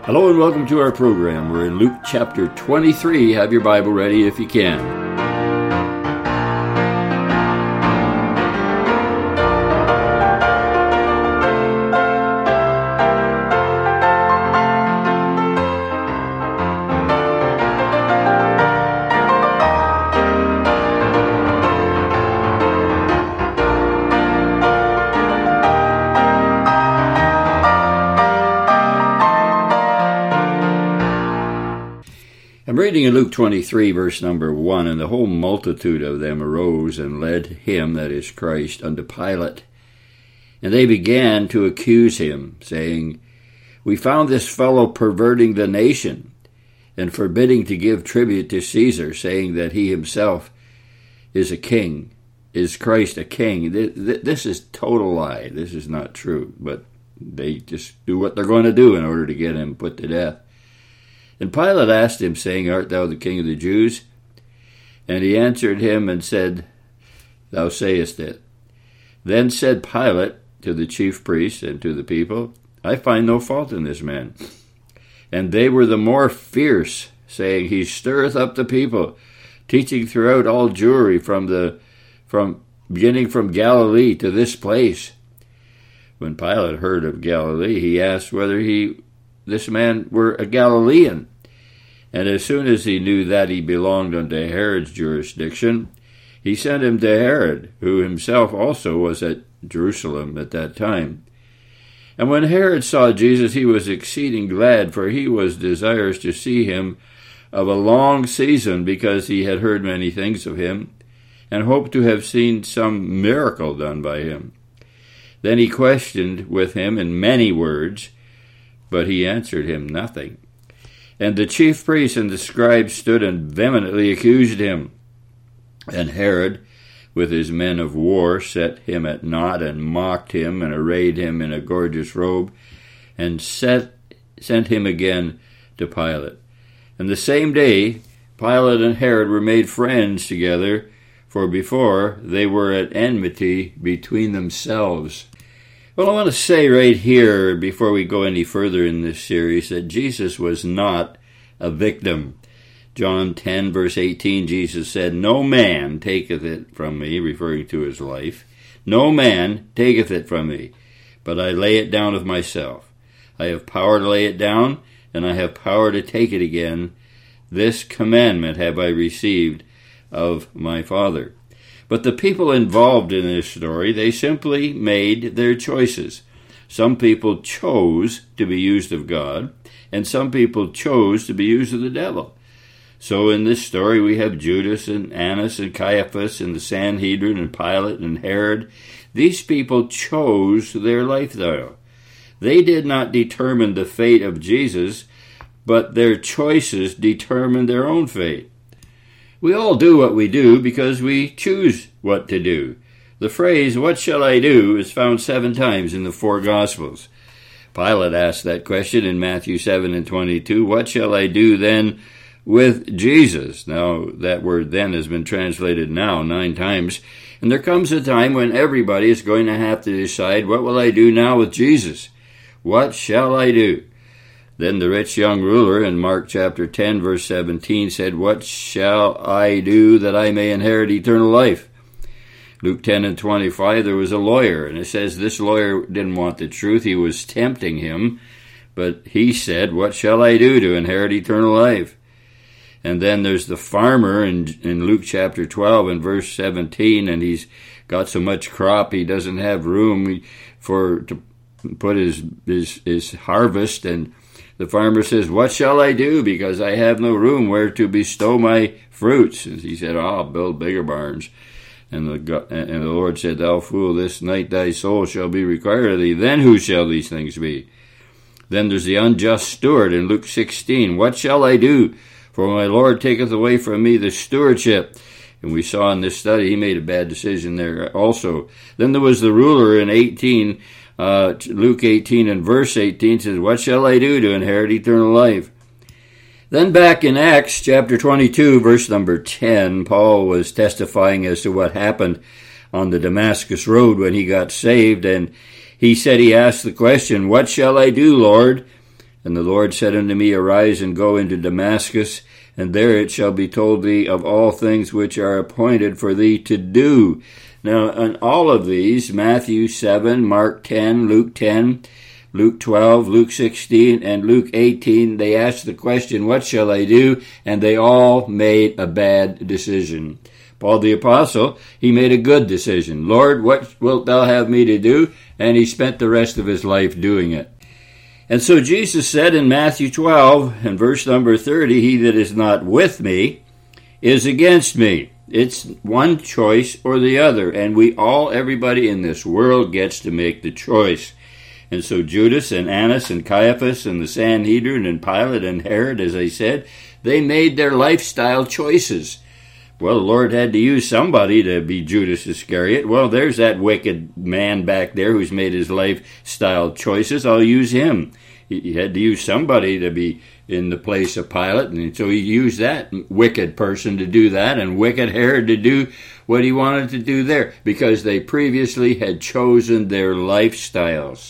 Hello and welcome to our program. We're in Luke chapter 23. Have your Bible ready if you can. I'm reading in Luke 23, verse number 1, "And the whole multitude of them arose and led him," that is Christ, "unto Pilate. And they began to accuse him, saying, We found this fellow perverting the nation, and forbidding to give tribute to Caesar, saying that he himself is a king. Is Christ a king?" This is total lie. This is not true. But they just do what they're going to do in order to get him put to death. And Pilate asked him, saying, "Art thou the king of the Jews?" And he answered him and said, "Thou sayest it." Then said Pilate to the chief priests and to the people, "I find no fault in this man." And they were the more fierce, saying, "He stirreth up the people, teaching throughout all Jewry, beginning from Galilee to this place." When Pilate heard of Galilee, he asked whether this man were a Galilean. And as soon as he knew that he belonged unto Herod's jurisdiction, he sent him to Herod, who himself also was at Jerusalem at that time. And when Herod saw Jesus, he was exceeding glad, for he was desirous to see him of a long season, because he had heard many things of him, and hoped to have seen some miracle done by him. Then he questioned with him in many words, but he answered him nothing. And the chief priests and the scribes stood and vehemently accused him. And Herod, with his men of war, set him at naught, and mocked him, and arrayed him in a gorgeous robe, and sent him again to Pilate. And the same day Pilate and Herod were made friends together, for before they were at enmity between themselves. Well, I want to say right here, before we go any further in this series, that Jesus was not a victim. John 10, verse 18, Jesus said, "No man taketh it from me," referring to his life. "No man taketh it from me, but I lay it down of myself. I have power to lay it down, and I have power to take it again. This commandment have I received of my Father." But the people involved in this story, they simply made their choices. Some people chose to be used of God, and some people chose to be used of the devil. So in this story we have Judas and Annas and Caiaphas and the Sanhedrin and Pilate and Herod. These people chose their lifestyle. They did not determine the fate of Jesus, but their choices determined their own fate. We all do what we do because we choose what to do. The phrase, "What shall I do?" is found 7 times in the 4 Gospels. Pilate asked that question in Matthew 7 and 22, "What shall I do then with Jesus?" Now, that word "then" has been translated "now" 9 times. And there comes a time when everybody is going to have to decide, what will I do now with Jesus? What shall I do? Then the rich young ruler in Mark chapter 10, verse 17 said, "What shall I do that I may inherit eternal life?" Luke 10 and 25, there was a lawyer, and it says this lawyer didn't want the truth. He was tempting him, but he said, "What shall I do to inherit eternal life?" And then there's the farmer in Luke chapter 12 and verse 17, and he's got so much crop he doesn't have room to put his harvest, and the farmer says, "What shall I do? Because I have no room where to bestow my fruits." And he said, "I'll build bigger barns." And the Lord said, "Thou fool, this night thy soul shall be required of thee. Then who shall these things be?" Then there's the unjust steward in Luke 16. "What shall I do? For my Lord taketh away from me the stewardship." And we saw in this study, he made a bad decision there also. Then there was the ruler in Luke 18 and verse 18 says, "What shall I do to inherit eternal life?" Then back in Acts chapter 22, verse number 10, Paul was testifying as to what happened on the Damascus Road when he got saved, and he said he asked the question, "What shall I do, Lord?" And the Lord said unto me, Arise and go into Damascus, and there it shall be told thee of all things which are appointed for thee to do. Now, on all of these, Matthew 7, Mark 10, Luke 10, Luke 12, Luke 16, and Luke 18, they asked the question, what shall I do? And they all made a bad decision. Paul the Apostle, he made a good decision. Lord, what wilt thou have me to do? And he spent the rest of his life doing it. And so Jesus said in Matthew 12, and verse number 30, he that is not with me is against me. It's one choice or the other, and everybody in this world gets to make the choice. And so Judas and Annas and Caiaphas and the Sanhedrin and Pilate and Herod, as I said, they made their lifestyle choices. Well, the Lord had to use somebody to be Judas Iscariot. Well, there's that wicked man back there who's made his lifestyle choices. I'll use him. He had to use somebody to be in the place of Pilate, and so he used that wicked person to do that, and wicked Herod to do what he wanted to do there, because they previously had chosen their lifestyles.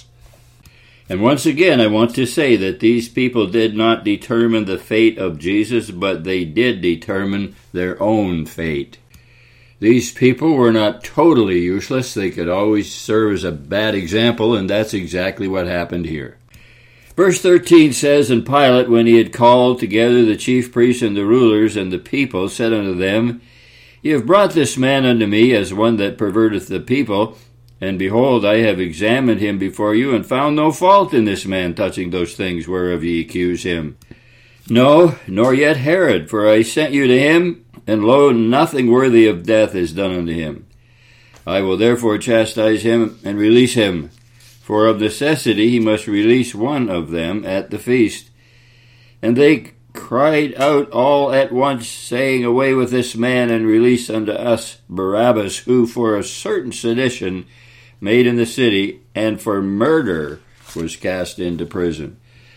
And once again, I want to say that these people did not determine the fate of Jesus, but they did determine their own fate. These people were not totally useless. They could always serve as a bad example, and that's exactly what happened here. Verse 13 says, And Pilate, when he had called together the chief priests and the rulers and the people, said unto them, Ye have brought this man unto me as one that perverteth the people, and behold, I have examined him before you, and found no fault in this man touching those things whereof ye accuse him. No, nor yet Herod, for I sent you to him, and lo, nothing worthy of death is done unto him. I will therefore chastise him and release him, for of necessity he must release one of them at the feast. And they cried out all at once, saying, Away with this man, and release unto us Barabbas, who for a certain sedition made in the city, and for murder was cast into prison.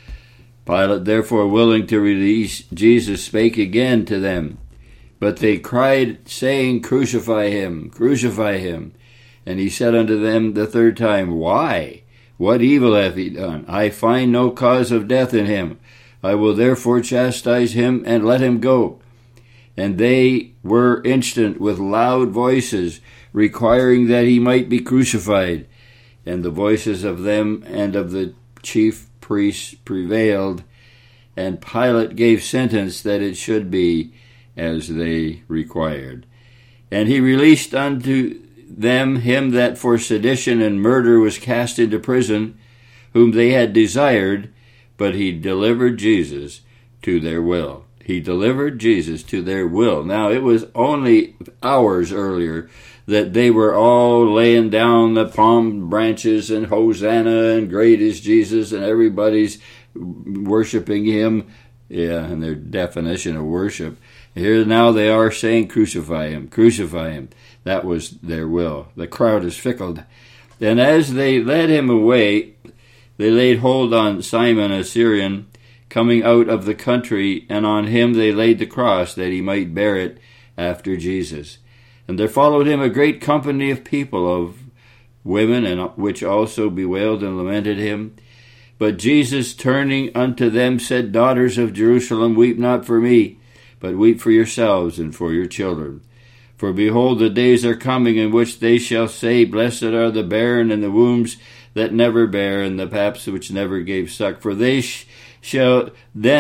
Pilate, therefore, willing to release Jesus, spake again to them. But they cried, saying, Crucify him, crucify him. And he said unto them the third time, Why? What evil hath he done? I find no cause of death in him. I will therefore chastise him, and let him go. And they were instant with loud voices, requiring that he might be crucified. And the voices of them and of the chief priests prevailed, and Pilate gave sentence that it should be as they required. And he released unto them him that for sedition and murder was cast into prison, whom they had desired, but he delivered Jesus to their will. He delivered Jesus to their will. Now, it was only hours earlier that they were all laying down the palm branches and Hosanna and great is Jesus, and everybody's worshiping him. Yeah, and their definition of worship. Here now they are saying, Crucify him, crucify him. That was their will. The crowd is fickle. And as they led him away, they laid hold on Simon a Syrian, coming out of the country, and on him they laid the cross, that he might bear it after Jesus. And there followed him a great company of people, of women, and which also bewailed and lamented him. But Jesus, turning unto them, said, Daughters of Jerusalem, weep not for me, but weep for yourselves and for your children. For behold, the days are coming in which they shall say, Blessed are the barren, and the wombs that never bare, and the paps which never gave suck. For they shall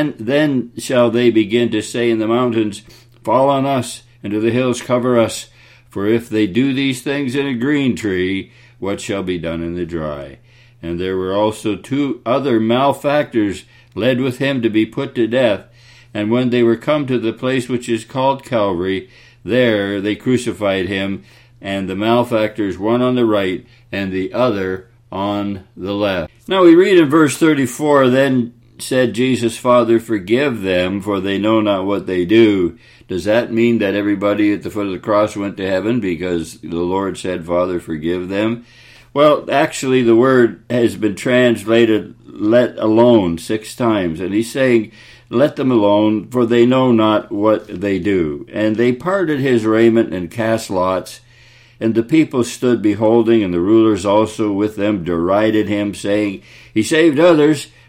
then shall they begin to say in the mountains, Fall on us, and to the hills cover us. For if they do these things in a green tree, what shall be done in the dry? And there were also 2 other malefactors led with him to be put to death. And when they were come to the place which is called Calvary, there they crucified him, and the malefactors, one on the right and the other on the left. Now we read in verse 34, Then said Jesus, Father, forgive them, for they know not what they do. Does that mean that everybody at the foot of the cross went to heaven because the Lord said, Father, forgive them? Well, actually, the word has been translated, let alone, 6 times. And he's saying, let them alone, for they know not what they do. And they parted his raiment and cast lots. And the people stood beholding, and the rulers also with them derided him, saying, He saved others,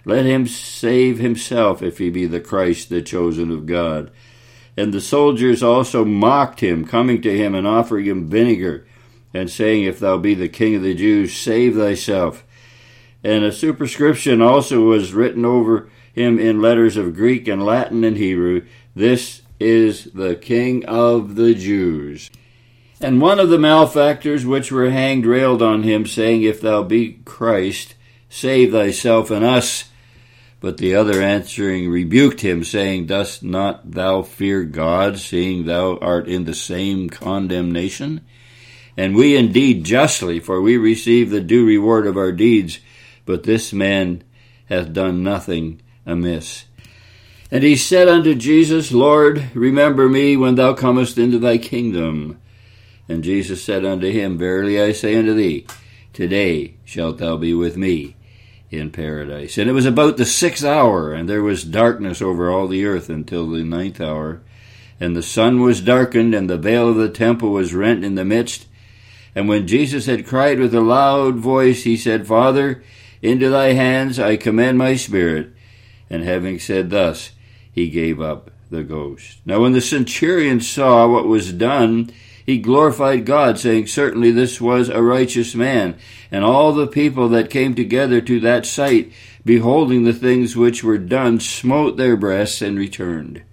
Let him save himself, if he be the Christ, the chosen of God. And the soldiers also mocked him, coming to him and offering him vinegar, and saying, If thou be the King of the Jews, save thyself. And a superscription also was written over him in letters of Greek and Latin and Hebrew, This is the King of the Jews. And one of the malefactors which were hanged railed on him, saying, If thou be Christ, save thyself and us. But the other answering rebuked him, saying, Dost not thou fear God, seeing thou art in the same condemnation? And we indeed justly, for we receive the due reward of our deeds, but this man hath done nothing amiss. And he said unto Jesus, Lord, remember me when thou comest into thy kingdom. And Jesus said unto him, Verily I say unto thee, today shalt thou be with me in paradise. And it was about the 6th hour, and there was darkness over all the earth until the 9th hour. And the sun was darkened, and the veil of the temple was rent in the midst. And when Jesus had cried with a loud voice, he said, Father, into thy hands I commend my spirit. And having said thus, he gave up the ghost. Now when the centurion saw what was done, he glorified God, saying, Certainly this was a righteous man. And all the people that came together to that sight, beholding the things which were done, smote their breasts and returned.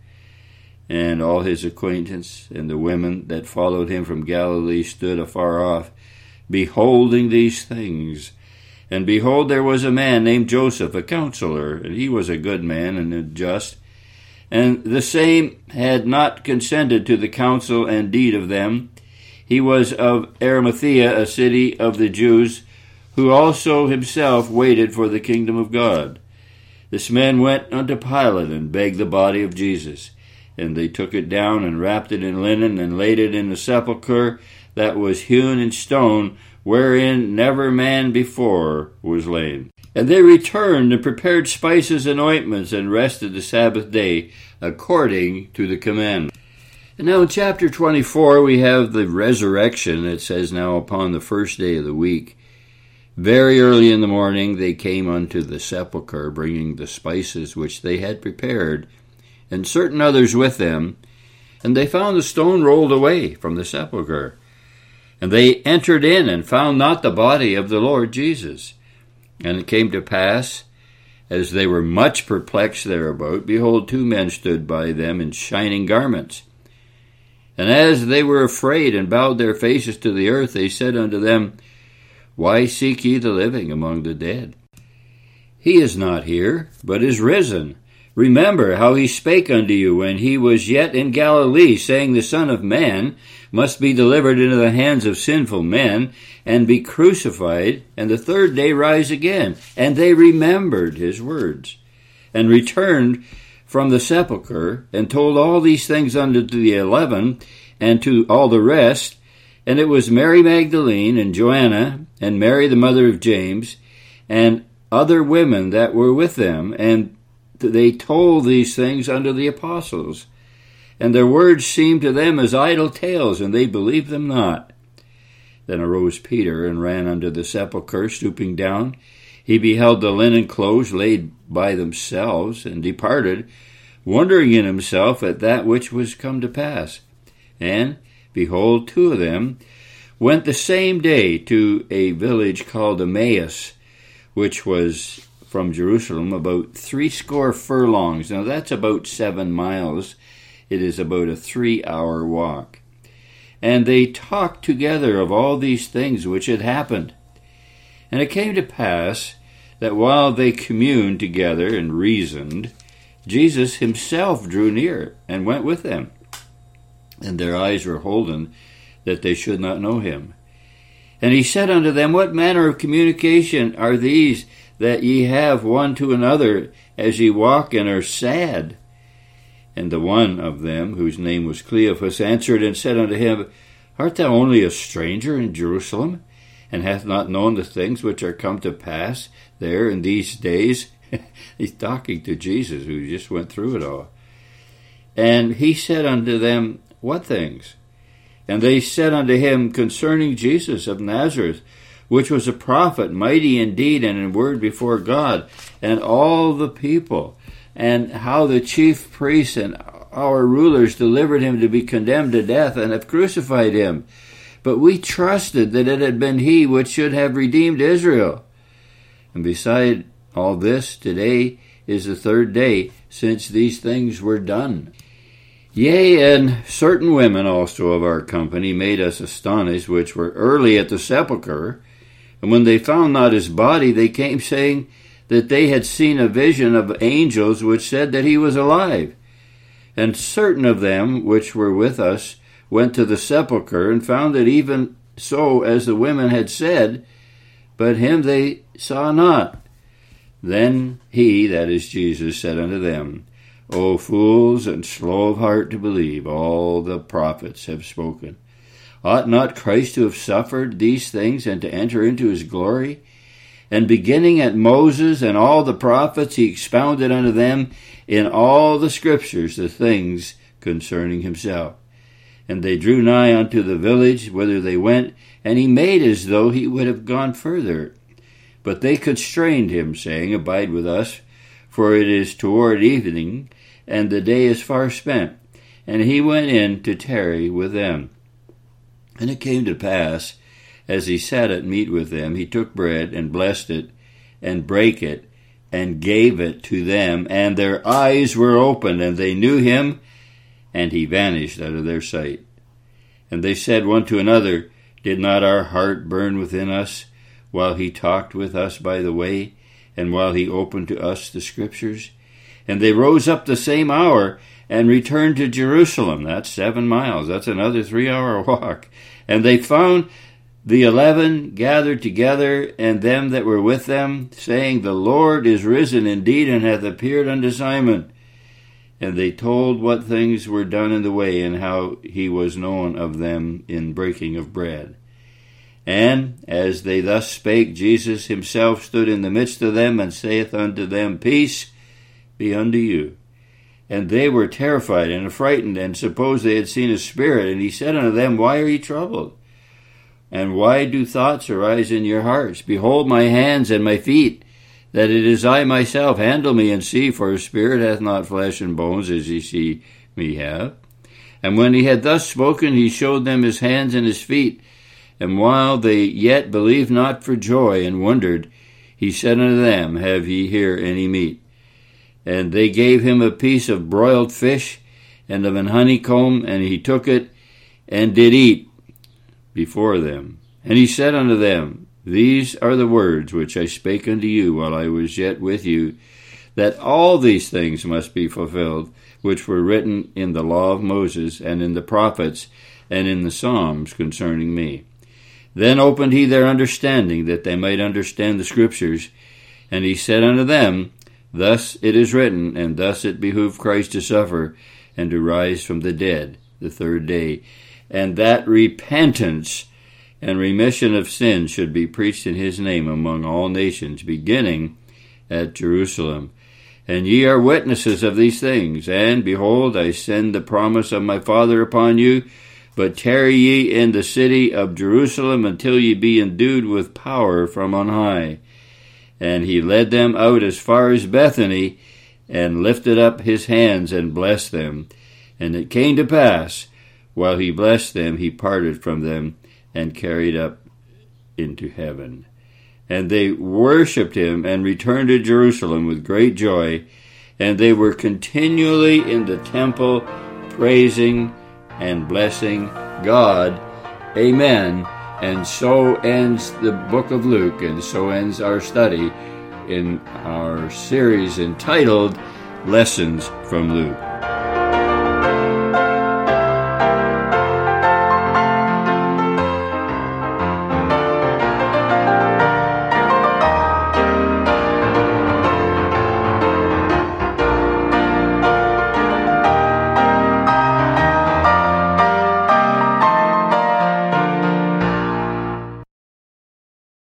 And all his acquaintance and the women that followed him from Galilee stood afar off, beholding these things. And behold, there was a man named Joseph, a counselor, and he was a good man and a just. And the same had not consented to the counsel and deed of them. He was of Arimathea, a city of the Jews, who also himself waited for the kingdom of God. This man went unto Pilate and begged the body of Jesus. And they took it down and wrapped it in linen and laid it in the sepulchre that was hewn in stone, wherein never man before was laid. And they returned and prepared spices and ointments and rested the Sabbath day according to the commandment. And now in chapter 24 we have the resurrection. It says, Now upon the first day of the week, very early in the morning, they came unto the sepulchre, bringing the spices which they had prepared, and certain others with them. And they found the stone rolled away from the sepulchre. And they entered in and found not the body of the Lord Jesus. And it came to pass, as they were much perplexed thereabout, behold, 2 men stood by them in shining garments. And as they were afraid and bowed their faces to the earth, they said unto them, Why seek ye the living among the dead? He is not here, but is risen. Remember how he spake unto you when he was yet in Galilee, saying, The Son of Man must be delivered into the hands of sinful men, and be crucified, and the 3rd day rise again. And they remembered his words, and returned from the sepulchre, and told all these things unto the 11, and to all the rest. And it was Mary Magdalene, and Joanna, and Mary the mother of James, and other women that were with them, and they told these things unto the apostles. And their words seemed to them as idle tales, and they believed them not. Then arose Peter, and ran unto the sepulchre, stooping down. He beheld the linen clothes laid by themselves, and departed, wondering in himself at that which was come to pass. And, behold, 2 of them went the same day to a village called Emmaus, which was from Jerusalem about 60 furlongs. Now that's about 7 miles. It is about a 3-hour walk. And they talked together of all these things which had happened. And it came to pass that while they communed together and reasoned, Jesus himself drew near and went with them. And their eyes were holden that they should not know him. And he said unto them, What manner of communication are these that ye have one to another as ye walk and are sad? And the one of them, whose name was Cleophas, answered and said unto him, Art thou only a stranger in Jerusalem, and hast not known the things which are come to pass there in these days? He's talking to Jesus, who just went through it all. And he said unto them, What things? And they said unto him, Concerning Jesus of Nazareth, which was a prophet, mighty in deed and in word before God and all the people, and how the chief priests and our rulers delivered him to be condemned to death and have crucified him. But we trusted that it had been he which should have redeemed Israel. And beside all this, today is the third day since these things were done. Yea, and certain women also of our company made us astonished, which were early at the sepulchre. And when they found not his body, they came saying that they had seen a vision of angels which said that he was alive. And certain of them which were with us went to the sepulchre and found it even so as the women had said, but him they saw not. Then he, that is Jesus, said unto them, O fools, and slow of heart to believe all the prophets have spoken. Ought not Christ to have suffered these things and to enter into his glory? And beginning at Moses and all the prophets, he expounded unto them in all the scriptures the things concerning himself. And they drew nigh unto the village whither they went, and he made as though he would have gone further. But they constrained him, saying, Abide with us, for it is toward evening, and the day is far spent. And he went in to tarry with them. And it came to pass, as he sat at meat with them, he took bread, and blessed it, and brake it, and gave it to them. And their eyes were opened, and they knew him, and he vanished out of their sight. And they said one to another, Did not our heart burn within us, while he talked with us by the way, and while he opened to us the scriptures? And they rose up the same hour, and returned to Jerusalem. That's 7 miles. That's another 3-hour walk. And they found the 11 gathered together, and them that were with them, saying, The Lord is risen indeed, and hath appeared unto Simon. And they told what things were done in the way, and how he was known of them in breaking of bread. And as they thus spake, Jesus himself stood in the midst of them, and saith unto them, Peace be unto you. And they were terrified and affrighted, and supposed they had seen a spirit. And he said unto them, Why are ye troubled? And why do thoughts arise in your hearts? Behold my hands and my feet, that it is I myself. Handle me and see, for a spirit hath not flesh and bones, as ye see me have. And when he had thus spoken, he showed them his hands and his feet. And while they yet believed not for joy, and wondered, he said unto them, Have ye here any meat? And they gave him a piece of broiled fish, and of an honeycomb, and he took it, and did eat before them. And he said unto them, These are the words which I spake unto you while I was yet with you, that all these things must be fulfilled, which were written in the law of Moses, and in the prophets, and in the Psalms concerning me. Then opened he their understanding, that they might understand the scriptures. And he said unto them, Thus it is written, and thus it behooved Christ to suffer, and to rise from the dead the third day, and that repentance and remission of sins should be preached in his name among all nations, beginning at Jerusalem. And ye are witnesses of these things. And, behold, I send the promise of my Father upon you, but tarry ye in the city of Jerusalem until ye be endued with power from on high. And he led them out as far as Bethany, and lifted up his hands and blessed them. And it came to pass, while he blessed them, he parted from them, and carried up into heaven. And they worshipped him, and returned to Jerusalem with great joy. And they were continually in the temple, praising and blessing God. Amen. And so ends the book of Luke, and so ends our study in our series entitled Lessons from Luke.